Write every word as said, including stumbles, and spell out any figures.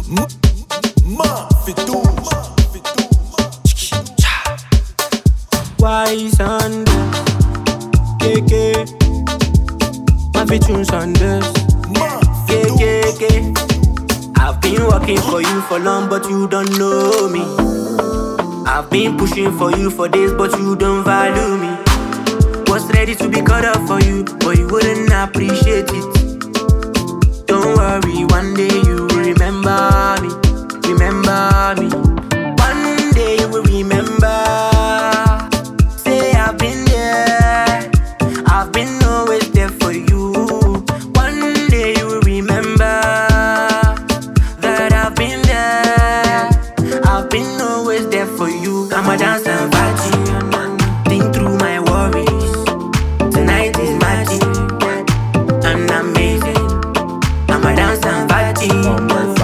Wise under K K My features on this K K K I've been working for you for long but you don't know me. I've been pushing for you for days but you don't value me. Was ready to be cut off for you but you wouldn't appreciate it. Don't worry, one day you will remember me. Remember me. One day you will remember. Say I've been there. I've been always there for you. One day you will remember that I've been there. I've been always there for you. I'm a dance and party. Think through my worries. Tonight is magic and amazing. I'm a dance and party.